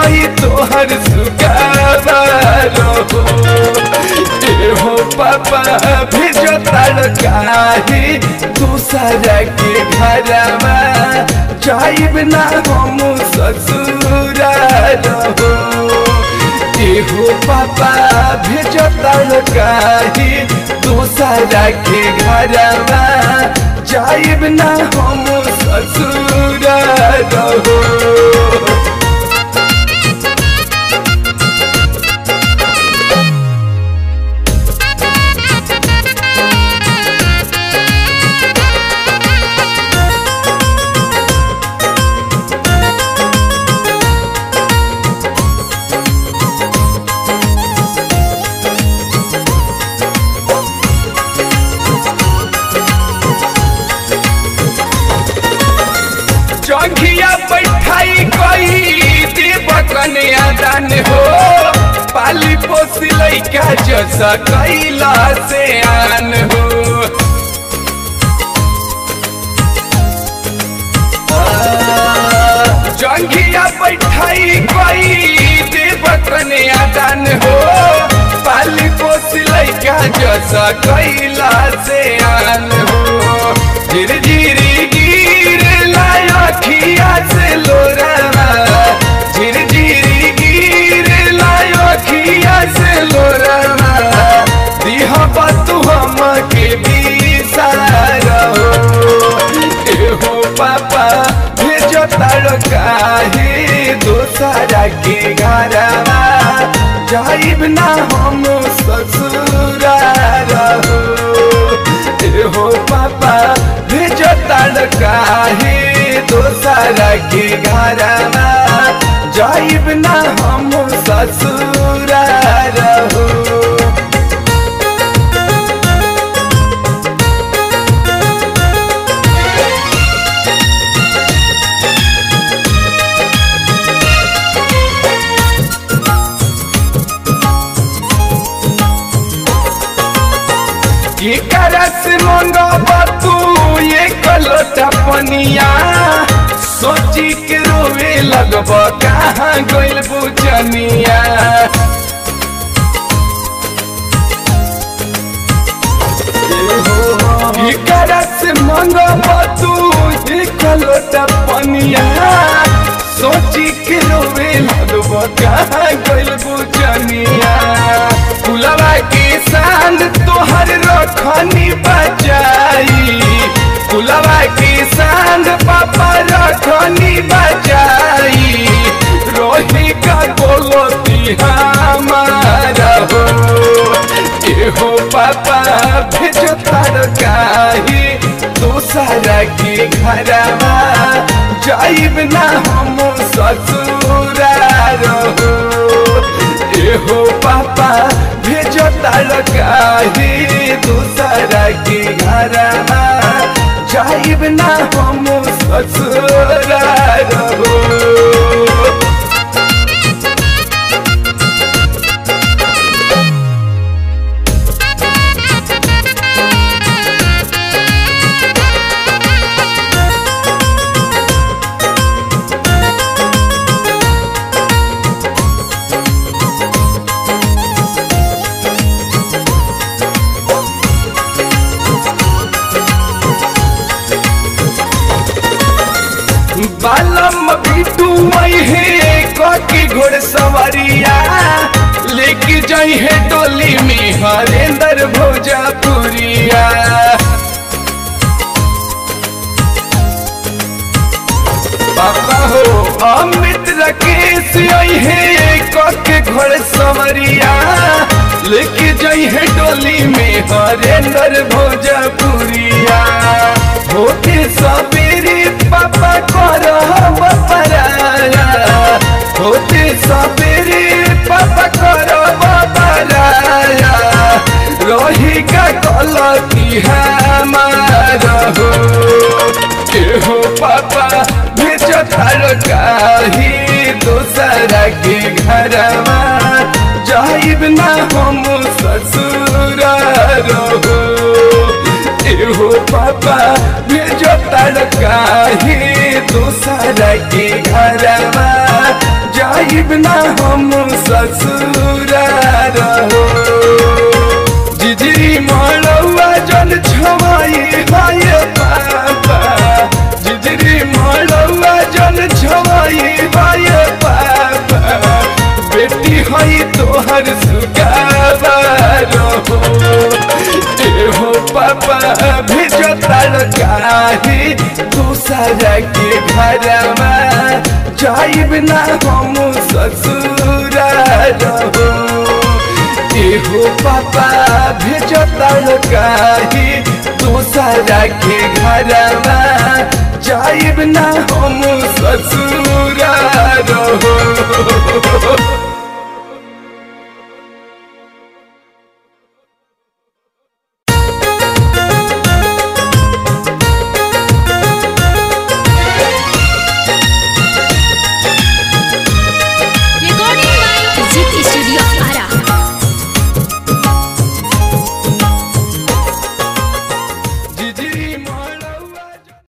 माई तोहर सुगावारो हो पापा भेजो तार काहे दूसरा के घरवा जाइब ना हम ससुराल हो पापा भेजो तार काहे दूसरा के घरवा जाइब ना हम ससुराल चौकिया बैठाई कोई देव कन्या दान हो पाली पोसी लैका जैसा कैला से आन हो चौकिया बैठाई कोई देव कन्या दान हो पाली पोसी लैका जैसा कैला से आन हो धीरे धीरे अखिया से लोरावा झिर झिर गिर लायो अखिया से लोरावा दिह तू हम के बिसारो हो पापा भेजो तार काहे दूसरा के घरवा जाइब ना हम ससुराल हो पापा भेजो तार काहे दूसरा के घरवा जाइब ना हम ससुराल की करस मंगवा तू ये कलोटा पनिया सोची के रोवे लगब कहाँ गइल बुझनिया की करस मंगवा तू ये कलोटा पनिया सोची के रोवे लगब कहाँ गइल बुझनिया फुलवा के सांद तोहर रखनी बचाई फुलवा के सांद पापा रखनी बचाई रोही का बोलती हमारा हो पापा भेजो तार काहे दूसरा के घरवा जाइब ना हम ससुराल हो पापा भेजो तार काहे दूसरा के घरवा जाइब ना हम ससुराल बालम बिटू है की घोड़ सवारिया लेके जाई है टोली में हरेंद्र भोजपुरिया पापा हो अमित राकेश है के घोड़ सवारिया लेके जाई है टोली में हरेंद्र भोजपुरिया होते सबेरे पापा करब पराया होते सबेरे पापा करब पराया रही का गलती हमारा हो पापा भेजो तार काहे दूसरा के घरवा जाइब ना हम ससुराल हो पापा भेजो तड़काही दूसरा के घरवा जाइब ना हम ससुरार हो। जिजरी मड़ौआ जन छवाई हाय पापा, जिजरी मड़ौआ जन छवाई हाय पापा, बेटी हई तोहर सुगावार हो। हो पापा भेजो तड़काही दूसरा के घरवा जाइब ना हम ससुरार हो। हो पापा भेजो तड़काही दूसरा के घरवा जाइब ना हम ससुरार